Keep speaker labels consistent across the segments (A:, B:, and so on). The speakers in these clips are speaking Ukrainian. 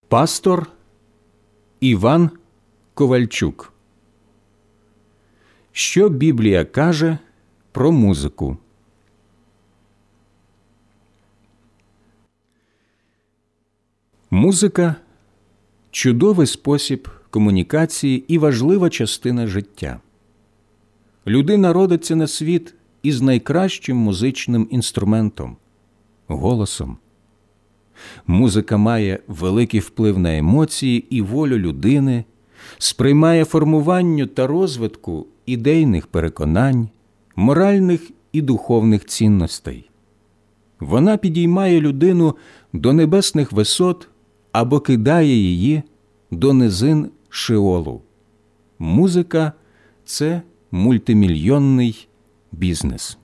A: Пастор Іван Ковальчук. Що Біблія каже про музику? Музика – чудовий спосіб комунікації і важлива частина життя. Людина родиться на світ із найкращим музичним інструментом – голосом. Музика має великий вплив на емоції і волю людини, сприймає формуванню та розвитку ідейних переконань, моральних і духовних цінностей. Вона підіймає людину до небесних висот або кидає її до низин Шеолу. Музика – це мультимільйонний бізнес.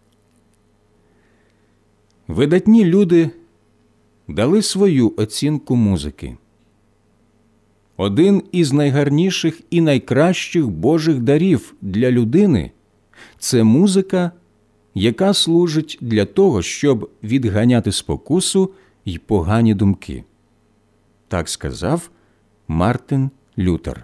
A: Видатні люди дали свою оцінку музики. Один із найгарніших і найкращих Божих дарів для людини – це музика, яка служить для того, щоб відганяти спокусу й погані думки. Так сказав Мартин Лютер.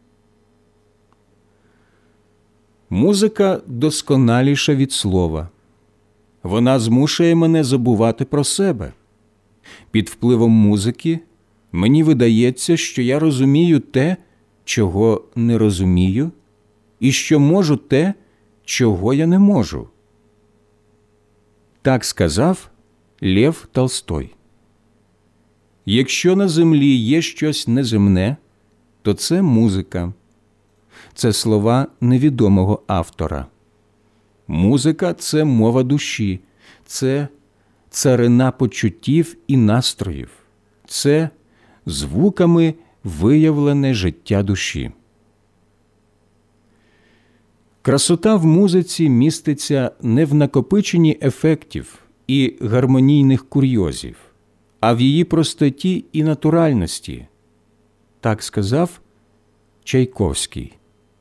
A: Музика досконаліша від слова. Вона змушує мене забувати про себе. Під впливом музики мені видається, що я розумію те, чого не розумію, і що можу те, чого я не можу. Так сказав Лев Толстой. Якщо на землі є щось неземне, то це музика. Це слова невідомого автора. Музика – це мова душі, це царина почуттів і настроїв, це звуками виявлене життя душі. Красота в музиці міститься не в накопиченні ефектів і гармонійних курйозів, а в її простоті і натуральності. Так сказав Чайковський.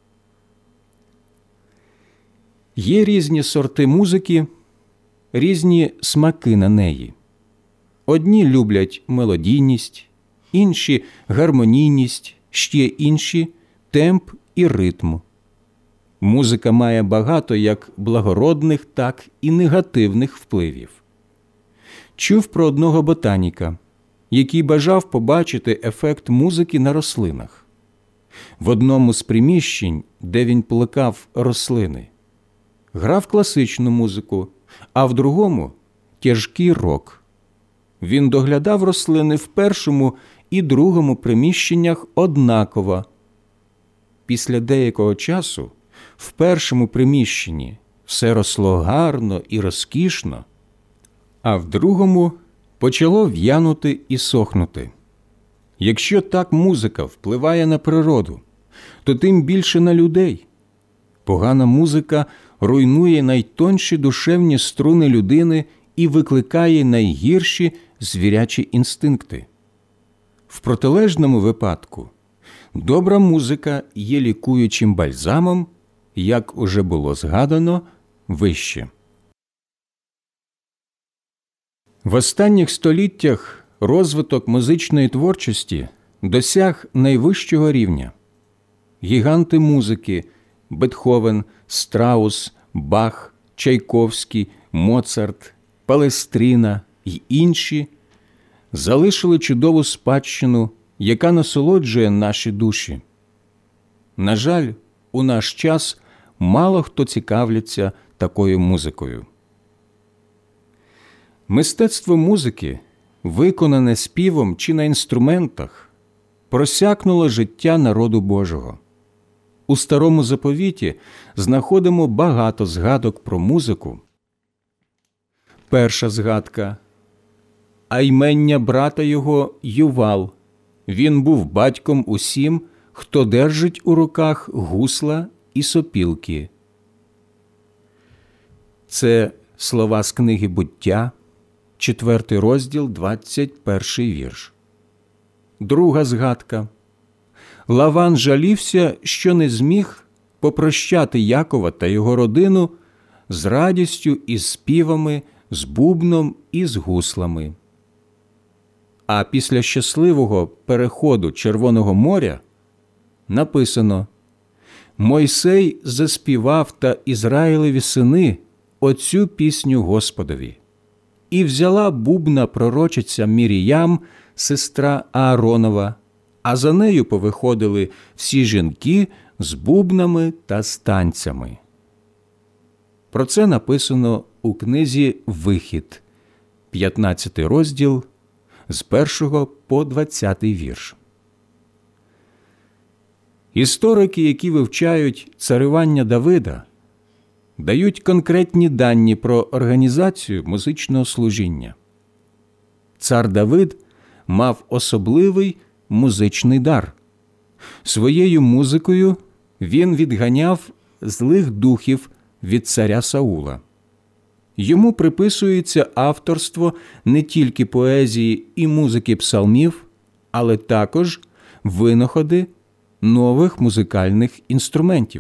A: Є різні сорти музики, різні смаки на неї. Одні люблять мелодійність, інші – гармонійність, ще інші – темп і ритм. Музика має багато як благородних, так і негативних впливів. Чув про одного ботаніка, який бажав побачити ефект музики на рослинах. В одному з приміщень, де він плекав рослини, грав класичну музику, а в другому – тяжкий рок. Він доглядав рослини в першому і другому приміщеннях однаково. Після деякого часу в першому приміщенні все росло гарно і розкішно, а в другому почало в'янути і сохнути. Якщо так музика впливає на природу, то тим більше на людей. Погана музика руйнує найтонші душевні струни людини і викликає найгірші звірячі інстинкти. В протилежному випадку добра музика є лікуючим бальзамом, як уже було згадано вище. В останніх століттях розвиток музичної творчості досяг найвищого рівня. Гіганти музики – Бетховен, Страус, Бах, Чайковський, Моцарт, Палестріна й інші – залишили чудову спадщину, яка насолоджує наші душі. На жаль, у наш час мало хто цікавляться такою музикою. Мистецтво музики, виконане співом чи на інструментах, просякнуло життя народу Божого. У Старому Заповіті знаходимо багато згадок про музику. Перша згадка. А ймення брата його Ювал. Він був батьком усім, хто держить у руках гусла і сопілки. Це слова з книги «Буття», 4 розділ, 21 вірш. Друга згадка. Лаван жалівся, що не зміг попрощати Якова та його родину з радістю і співами, з бубном і з гуслами. А після щасливого переходу Червоного моря написано: «Мойсей заспівав та Ізраїлеві сини оцю пісню Господові. І взяла бубна пророчиця Міріям, сестра Ааронова, а за нею повиходили всі жінки з бубнами та з танцями». Про це написано у книзі «Вихід», 15 розділ, з 1 по 20 вірш. Історики, які вивчають царювання Давида, дають конкретні дані про організацію музичного служіння. Цар Давид мав особливий музичний дар. Своєю музикою він відганяв злих духів від царя Саула. Йому приписується авторство не тільки поезії і музики псалмів, але також винаходи нових музикальних інструментів.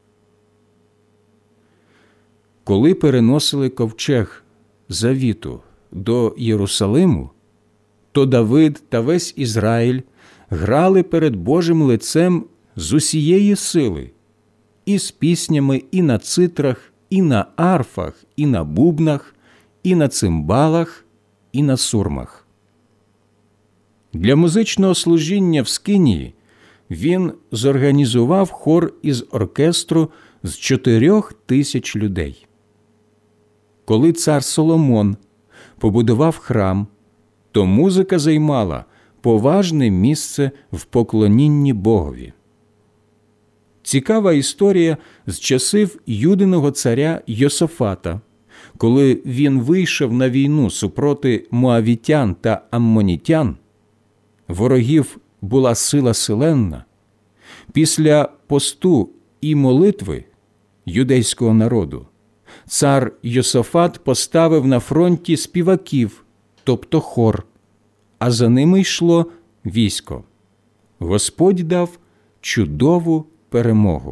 A: Коли переносили ковчег завіту до Єрусалиму, то Давид та весь Ізраїль грали перед Божим лицем з усієї сили, і з піснями і на цитрах, і на арфах, і на бубнах, і на цимбалах, і на сурмах. Для музичного служіння в Скинії він зорганізував хор із оркестру з 4000 людей. Коли цар Соломон побудував храм, то музика займала поважне місце в поклонінні Богові. Цікава історія з часів Юдиного царя Йосафата, коли він вийшов на війну супроти моавітян та аммонітян. Ворогів була сила силенна. Після посту і молитви юдейського народу цар Йосафат поставив на фронті співаків, тобто хор, а за ними йшло військо. Господь дав чудову перемогу.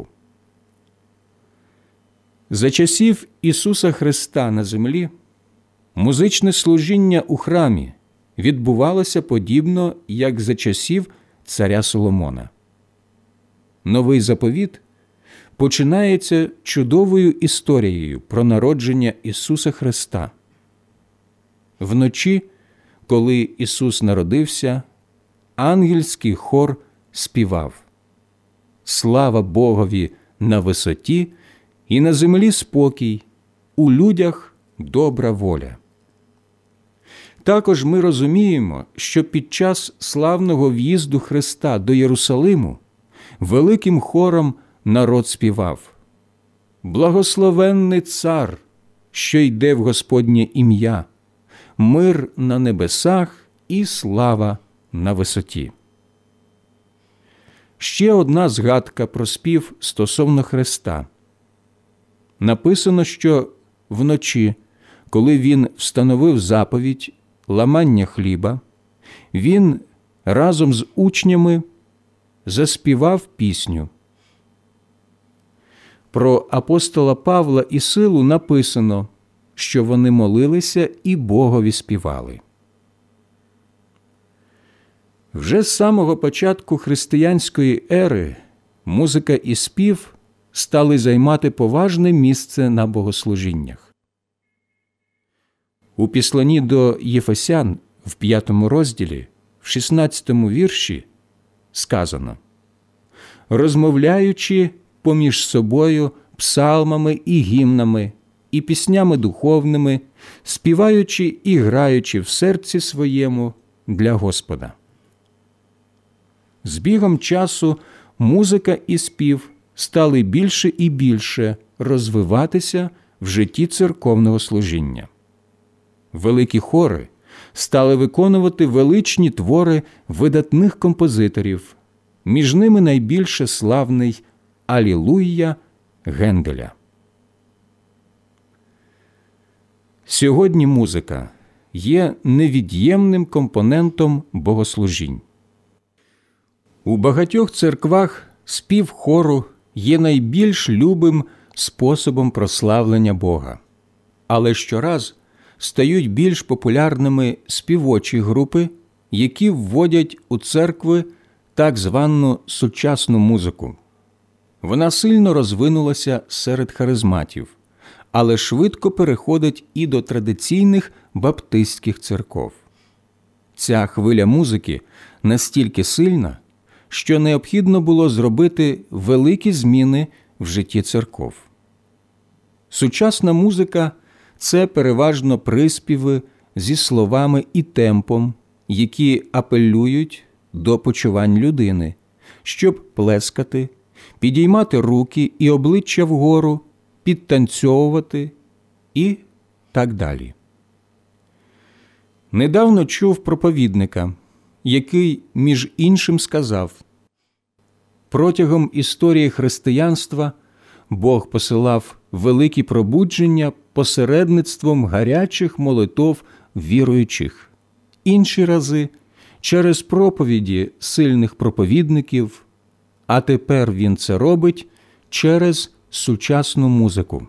A: За часів Ісуса Христа на землі музичне служіння у храмі відбувалося подібно, як за часів царя Соломона. Новий заповіт починається чудовою історією про народження Ісуса Христа. Вночі, коли Ісус народився, ангельський хор співав: «Слава Богові на висоті, і на землі спокій, у людях добра воля». Також ми розуміємо, що під час славного в'їзду Христа до Єрусалиму великим хором народ співав: «Благословенний цар, що йде в Господнє ім'я, мир на небесах і слава на висоті». Ще одна згадка про спів стосовно Христа. Написано, що вночі, коли він встановив заповідь ламання хліба, він разом з учнями заспівав пісню. Про апостола Павла і Силу написано, що вони молилися і Богові співали. Вже з самого початку християнської ери музика і спів стали займати поважне місце на богослужіннях. У післанні до Єфесян в 5 розділі, в 16 вірші сказано: «Розмовляючи поміж собою псалмами і гімнами, і піснями духовними, співаючи і граючи в серці своєму для Господа». З бігом часу музика і спів стали більше і більше розвиватися в житті церковного служіння. Великі хори стали виконувати величні твори видатних композиторів, між ними найбільше славний «Алілуя» Генделя. Сьогодні музика є невід'ємним компонентом богослужінь. У багатьох церквах спів хору є найбільш любим способом прославлення Бога, але щораз стають більш популярними співочі групи, які вводять у церкви так звану сучасну музику. Вона сильно розвинулася серед харизматів, але швидко переходить і до традиційних баптистських церков. Ця хвиля музики настільки сильна, що необхідно було зробити великі зміни в житті церков. Сучасна музика – це переважно приспіви зі словами і темпом, які апелюють до почувань людини, щоб плескати, підіймати руки і обличчя вгору, підтанцьовувати і так далі. Недавно чув проповідника, який, між іншим, сказав: «Протягом історії християнства Бог посилав великі пробудження посередництвом гарячих молитов віруючих, інші рази через проповіді сильних проповідників, а тепер Він це робить через сучасну музику».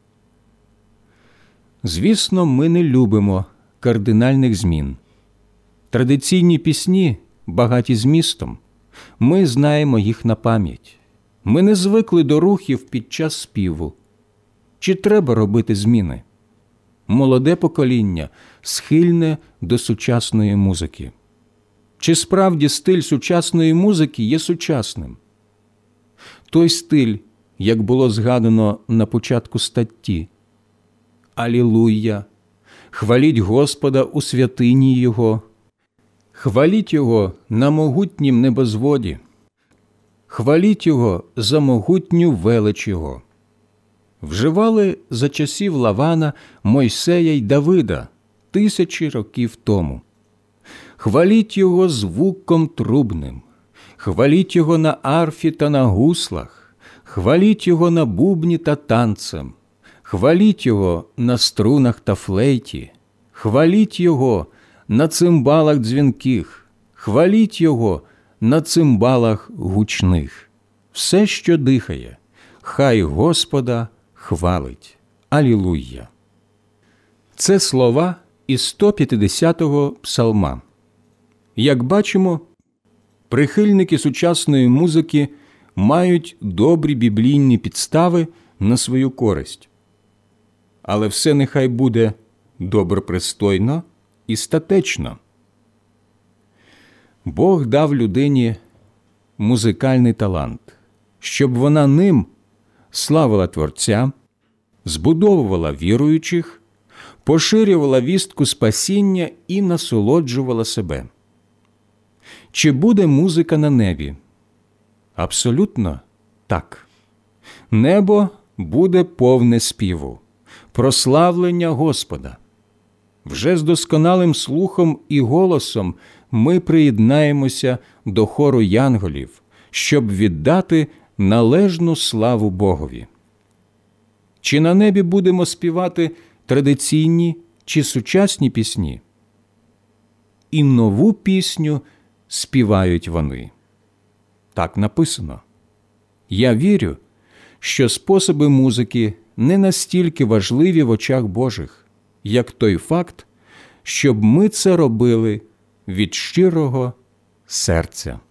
A: Звісно, ми не любимо кардинальних змін. Традиційні пісні багаті змістом. Ми знаємо їх на пам'ять. Ми не звикли до рухів під час співу. Чи треба робити зміни? Молоде покоління схильне до сучасної музики. Чи справді стиль сучасної музики є сучасним? Той стиль, як було згадано на початку статті: «Алілуя! Хваліть Господа у святині Його! Хваліть Його на могутнім небозводі! Хваліть Його за могутню велич Його!» вживали за часів Лавана, Мойсея й Давида 1000 років тому. Хваліть Його звуком трубним, хваліть Його на арфі та на гуслах, хваліть Його на бубні та танцем, хваліть Його на струнах та флейті, хваліть Його на цимбалах дзвінких, хваліть Його на цимбалах гучних. Все, що дихає, хай Господа хвалить. Алілуя! Це слова із 150-го псалма. Як бачимо, прихильники сучасної музики мають добрі біблійні підстави на свою користь. Але все нехай буде добропристойно і статечно. Бог дав людині музикальний талант, щоб вона ним славила Творця, збудовувала віруючих, поширювала вістку спасіння і насолоджувала себе. Чи буде музика на небі? Абсолютно так. Небо буде повне співу, прославлення Господа. Вже з досконалим слухом і голосом ми приєднаємося до хору янголів, щоб віддати належну славу Богові. Чи на небі будемо співати традиційні чи сучасні пісні? І нову пісню співають вони. Так написано. Я вірю, що способи музики не настільки важливі в очах Божих, як той факт, щоб ми це робили від щирого серця.